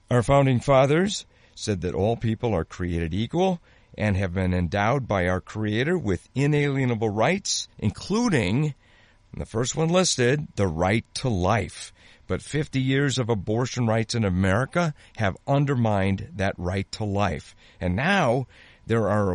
Our founding fathers said that all people are created equal and have been endowed by our Creator with inalienable rights, including, the first one listed, the right to life. But 50 years of abortion rights in America have undermined that right to life. And now there are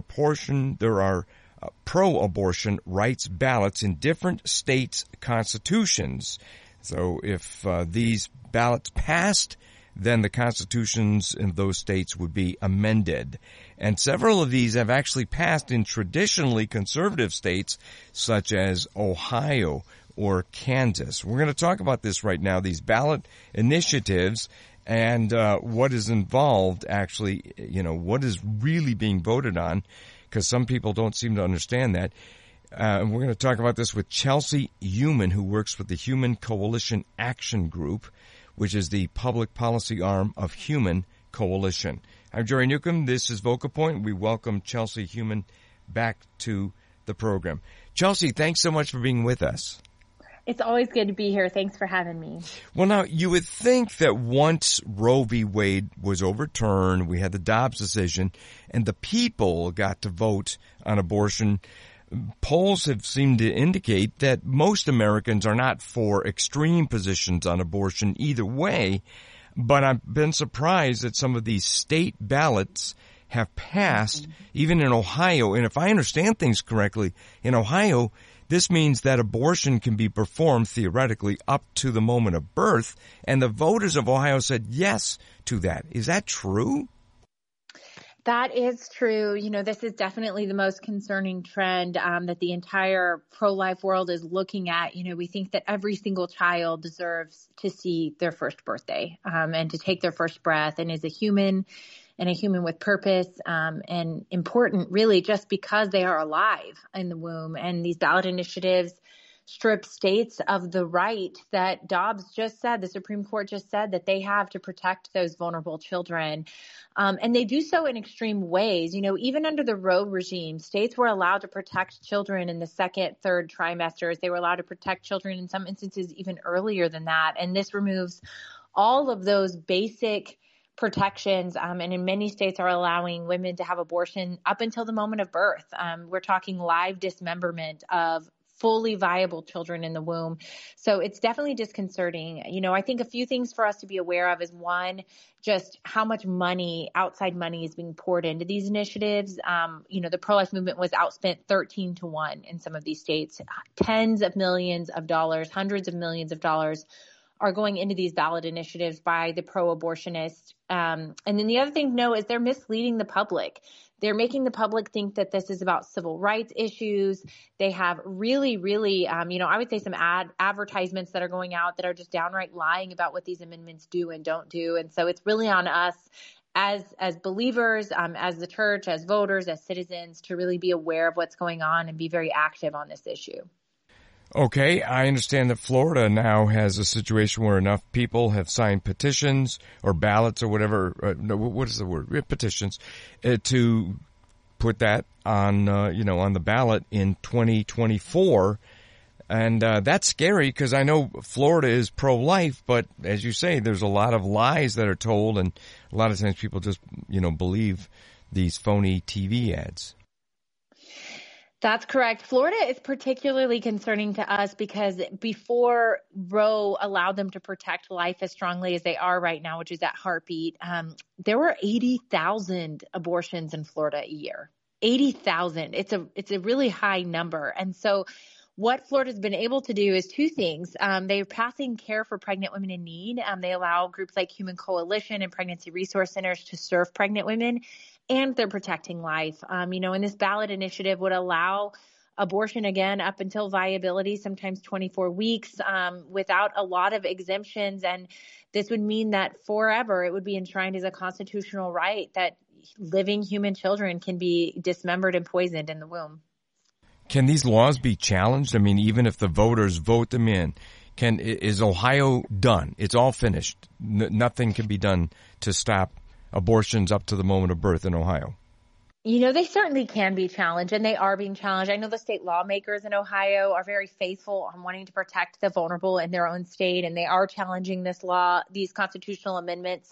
pro-abortion rights ballots in different states' constitutions. So if these ballots passed, then the constitutions in those states would be amended. And several of these have actually passed in traditionally conservative states such as Ohio or Kansas. We're going to talk about this right now, these ballot initiatives and what is involved actually, what is really being voted on, because some people don't seem to understand that. And we're going to talk about this with Chelsea Human, who works with the Human Coalition Action Group, which is the public policy arm of Human Coalition. I'm Jerry Newcomb. This is Vocal Point. We welcome Chelsea Human back to the program. Chelsea, thanks so much for being with us. It's always good to be here. Thanks for having me. Well, now, you would think that once Roe v. Wade was overturned, we had the Dobbs decision, and the people got to vote on abortion, polls have seemed to indicate that most Americans are not for extreme positions on abortion either way, but I've been surprised that some of these state ballots have passed, even in Ohio. And if I understand things correctly, in Ohio, this means that abortion can be performed theoretically up to the moment of birth, and the voters of Ohio said yes to that. Is that true? That is true. This is definitely the most concerning trend that the entire pro-life world is looking at. We think that every single child deserves to see their first birthday and to take their first breath and is a human and a human with purpose and important really just because they are alive in the womb. And these ballot initiatives strip states of the right that Dobbs just said, the Supreme Court just said that they have to protect those vulnerable children. And they do so in extreme ways. Even under the Roe regime, states were allowed to protect children in the second, third trimesters. They were allowed to protect children in some instances even earlier than that. And this removes all of those basic protections, and in many states are allowing women to have abortion up until the moment of birth. We're talking live dismemberment of fully viable children in the womb. So it's definitely disconcerting. I think a few things for us to be aware of is one, just how much outside money is being poured into these initiatives. The pro-life movement was outspent 13-1 in some of these states. Tens of millions of dollars, hundreds of millions of dollars are going into these ballot initiatives by the pro-abortionists. And then the other thing to know is they're misleading the public. They're making the public think that this is about civil rights issues. They have really, really, I would say some advertisements that are going out that are just downright lying about what these amendments do and don't do. And so it's really on us as believers, as the church, as voters, as citizens to really be aware of what's going on and be very active on this issue. Okay, I understand that Florida now has a situation where enough people have signed petitions or ballots or whatever, what is the word? Petitions, to put that on, on the ballot in 2024. And that's scary because I know Florida is pro-life, but as you say, there's a lot of lies that are told, and a lot of times people just, believe these phony TV ads. That's correct. Florida is particularly concerning to us because before Roe allowed them to protect life as strongly as they are right now, which is at heartbeat, there were 80,000 abortions in Florida a year. 80,000. It's a really high number. And so what Florida's been able to do is two things. They're passing care for pregnant women in need. They allow groups like Human Coalition and pregnancy resource centers to serve pregnant women. And they're protecting life. And this ballot initiative would allow abortion again up until viability, sometimes 24 weeks, without a lot of exemptions. And this would mean that forever it would be enshrined as a constitutional right that living human children can be dismembered and poisoned in the womb. Can these laws be challenged? I mean, even if the voters vote them in, is Ohio done? It's all finished. Nothing can be done to stop abortions up to the moment of birth in Ohio? They certainly can be challenged, and they are being challenged. I know the state lawmakers in Ohio are very faithful on wanting to protect the vulnerable in their own state, and they are challenging this law, these constitutional amendments.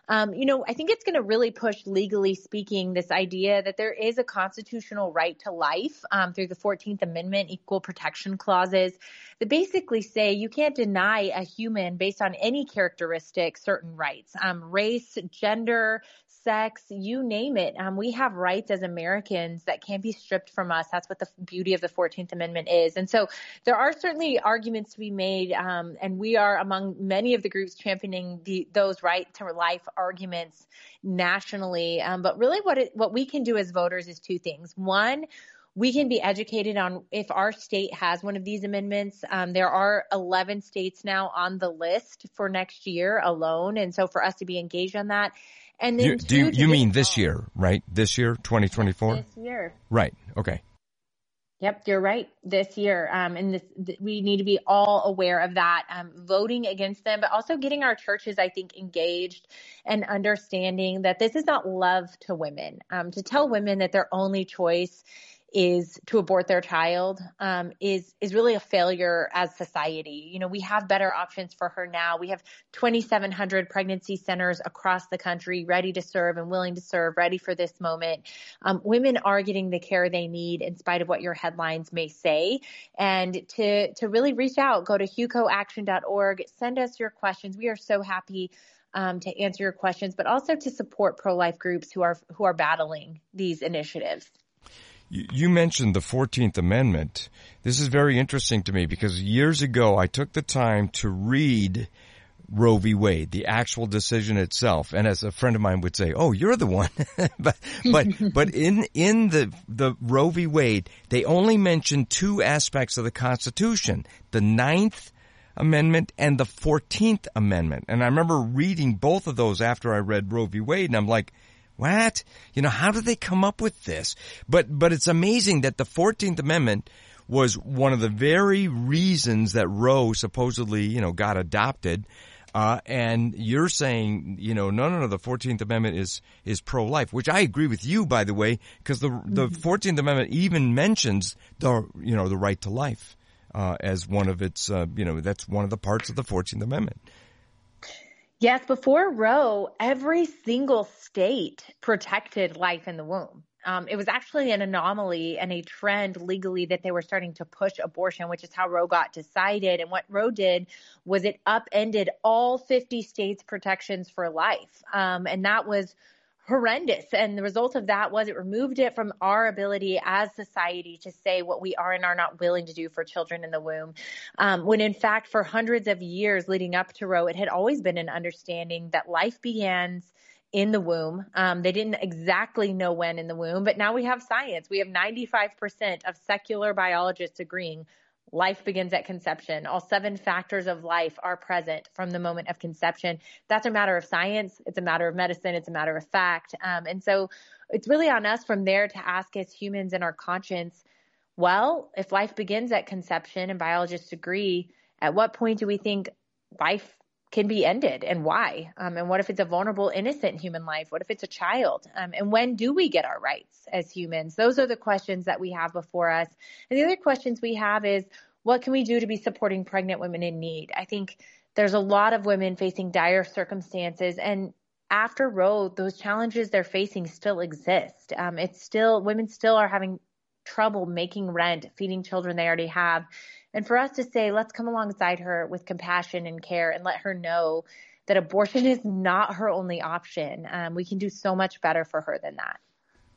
I think it's going to really push, legally speaking, this idea that there is a constitutional right to life through the 14th Amendment, equal protection clauses that basically say you can't deny a human based on any characteristic certain rights, race, gender, sex, you name it. We have rights as Americans that can't be stripped from us. That's what the beauty of the 14th Amendment is. And so there are certainly arguments to be made, and we are among many of the groups championing those right to life arguments nationally. But really what we can do as voters is two things. One, we can be educated on if our state has one of these amendments. There are 11 states now on the list for next year alone. And so for us to be engaged on that. And then you mean this year, right? This year, 2024? This year. Right. Okay. Yep, you're right. This year, and we need to be all aware of that, voting against them, but also getting our churches, I think, engaged and understanding that this is not love to women. To tell women that their only choice is to abort their child is really a failure as society. We have better options for her now. We have 2,700 pregnancy centers across the country ready to serve and willing to serve, ready for this moment. Women are getting the care they need in spite of what your headlines may say. And to really reach out, go to hucoaction.org, send us your questions. We are so happy to answer your questions, but also to support pro-life groups who are battling these initiatives. You mentioned the 14th Amendment. This is very interesting to me because years ago I took the time to read Roe v. Wade, the actual decision itself. And as a friend of mine would say, "Oh, you're the one." but in the Roe v. Wade, they only mentioned two aspects of the Constitution, the 9th Amendment and the 14th Amendment. And I remember reading both of those after I read Roe v. Wade, and I'm like, what? How did they come up with this? But it's amazing that the 14th Amendment was one of the very reasons that Roe supposedly, got adopted. And you're saying, no, the 14th Amendment is pro-life, which I agree with you, by the way, because the 14th Amendment even mentions the right to life, as one of its, that's one of the parts of the 14th Amendment. Yes, before Roe, every single state protected life in the womb. It was actually an anomaly and a trend legally that they were starting to push abortion, which is how Roe got decided. And what Roe did was it upended all 50 states' protections for life. And that was horrendous. And the result of that was it removed it from our ability as society to say what we are and are not willing to do for children in the womb. When in fact, for hundreds of years leading up to Roe, it had always been an understanding that life begins in the womb. They didn't exactly know when in the womb, but now we have science. We have 95% of secular biologists agreeing life begins at conception. All 7 factors of life are present from the moment of conception. That's a matter of science. It's a matter of medicine. It's a matter of fact. And so it's really on us from there to ask as humans in our conscience, well, if life begins at conception and biologists agree, at what point do we think life can be ended and why? And what if it's a vulnerable, innocent human life? What if it's a child? And when do we get our rights as humans? Those are the questions that we have before us. And the other questions we have is, what can we do to be supporting pregnant women in need? I think there's a lot of women facing dire circumstances, and after Roe, those challenges they're facing still exist. Women still are having trouble making rent, feeding children they already have. And for us to say, let's come alongside her with compassion and care and let her know that abortion is not her only option. We can do so much better for her than that.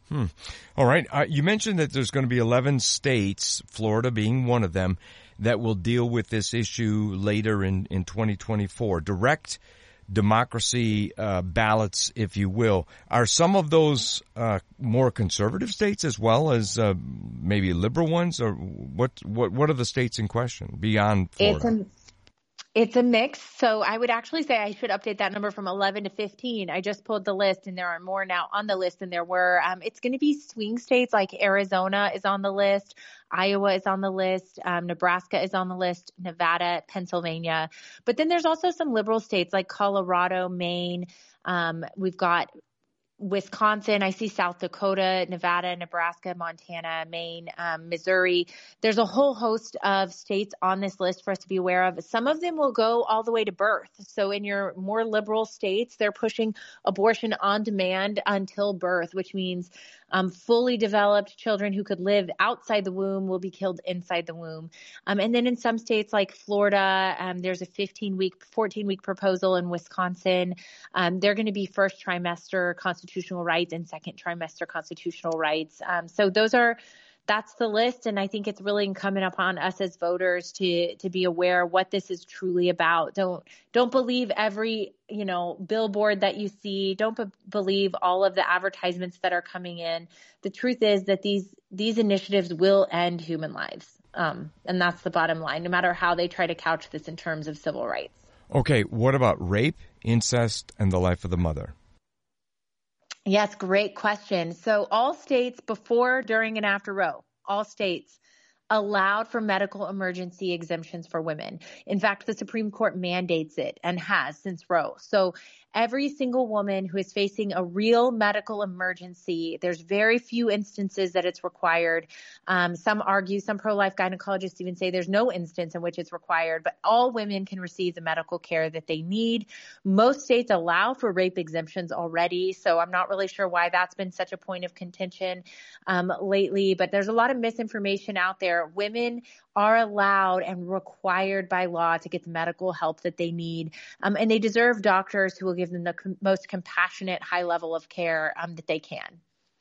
All right. You mentioned that there's going to be 11 states, Florida being one of them, that will deal with this issue later in 2024. Direct democracy ballots, if you will. Are some of those more conservative states as well as maybe liberal ones, or what are the states in question beyond Florida? It's a mix. So I would actually say I should update that number from 11 to 15. I just pulled the list, and there are more now on the list than there were. It's going to be swing states like Arizona is on the list. Iowa is on the list. Nebraska is on the list. Nevada, Pennsylvania. But then there's also some liberal states like Colorado, Maine. We've got Wisconsin, I see South Dakota, Nevada, Nebraska, Montana, Maine, Missouri. There's a whole host of states on this list for us to be aware of. Some of them will go all the way to birth. So in your more liberal states, they're pushing abortion on demand until birth, which means fully developed children who could live outside the womb will be killed inside the womb. And then in some states like Florida, there's a 14-week proposal in Wisconsin. They're going to be first trimester constitutional rights and second trimester constitutional rights. So that's the list. And I think it's really incumbent upon us as voters to be aware what this is truly about. Don't believe every, billboard that you see. Don't believe all of the advertisements that are coming in. The truth is that these initiatives will end human lives. And that's the bottom line, no matter how they try to couch this in terms of civil rights. Okay. What about rape, incest, and the life of the mother? Yes, great question. So all states before, during, and after Roe, all states allowed for medical emergency exemptions for women. In fact, the Supreme Court mandates it and has since Roe. So every single woman who is facing a real medical emergency, there's very few instances that it's required. Some pro-life gynecologists even say there's no instance in which it's required, but all women can receive the medical care that they need. Most states allow for rape exemptions already, so I'm not really sure why that's been such a point of contention lately, but there's a lot of misinformation out there. Women are allowed and required by law to get the medical help that they need, and they deserve doctors who will give them the most compassionate, high level of care that they can.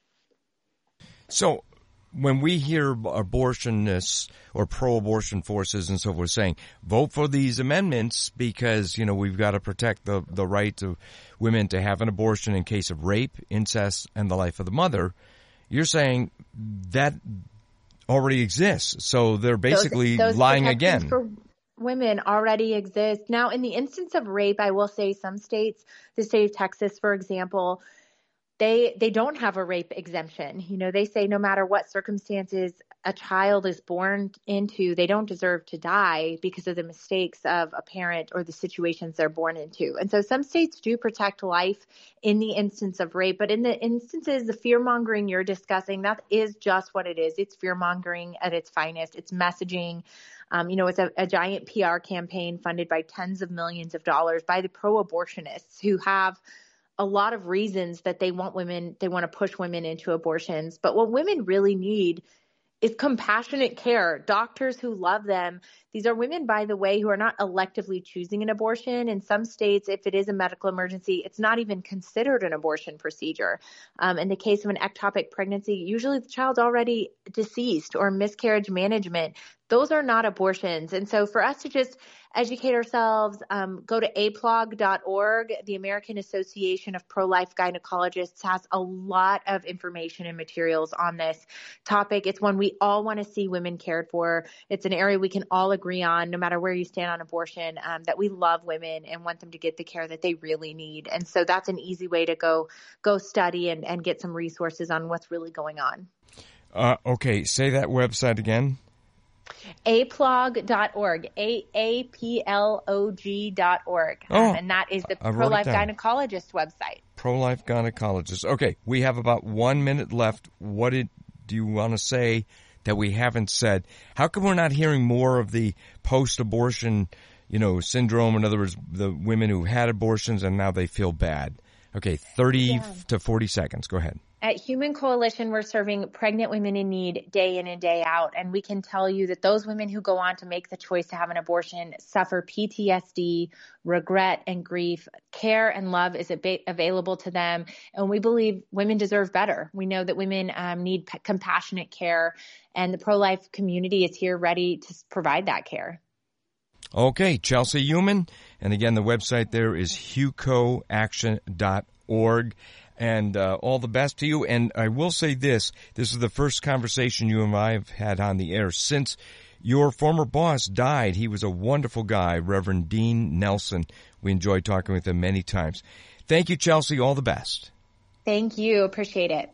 So when we hear abortionists or pro-abortion forces and so forth saying, vote for these amendments because, we've got to protect the right of women to have an abortion in case of rape, incest, and the life of the mother, you're saying that already exists. So they're basically those lying again. For women already exist. Now, in the instance of rape, I will say some states, the state of Texas, for example, they don't have a rape exemption. They say no matter what circumstances a child is born into, they don't deserve to die because of the mistakes of a parent or the situations they're born into. And so some states do protect life in the instance of rape, but in the instances, the fear-mongering you're discussing, that is just what it is. It's fear-mongering at its finest. It's messaging. It's a giant PR campaign funded by tens of millions of dollars by the pro-abortionists who have a lot of reasons that they want to push women into abortions. But what women really need is compassionate care, doctors who love them. These are women, by the way, who are not electively choosing an abortion. In some states, if it is a medical emergency, it's not even considered an abortion procedure. In the case of an ectopic pregnancy, usually the child's already deceased, or miscarriage management. Those are not abortions. And so for us to just educate ourselves, go to APLOG.org. The American Association of Pro-Life Gynecologists has a lot of information and materials on this topic. It's one we all want to see women cared for. It's an area we can all agree on, no matter where you stand on abortion, that we love women and want them to get the care that they really need. And so that's an easy way to go study and get some resources on what's really going on. Okay, say that website again. APLOG.org, AAPLOG.org. And that is the Pro-Life Gynecologist website. Pro-Life Gynecologist. Okay, we have about 1 minute left. What do you want to say that we haven't said? How come we're not hearing more of the post-abortion, syndrome? In other words, the women who had abortions and now they feel bad. Okay, 30 to 40 seconds. Go ahead. At Human Coalition, we're serving pregnant women in need day in and day out. And we can tell you that those women who go on to make the choice to have an abortion suffer PTSD, regret, and grief. Care and love is available to them. And we believe women deserve better. We know that women need compassionate care. And the pro-life community is here ready to provide that care. Okay, Chelsea Human. And again, the website there is hucoaction.org. And all the best to you. And I will say this is the first conversation you and I have had on the air since your former boss died. He was a wonderful guy, Reverend Dean Nelson. We enjoyed talking with him many times. Thank you, Chelsea. All the best. Thank you. Appreciate it.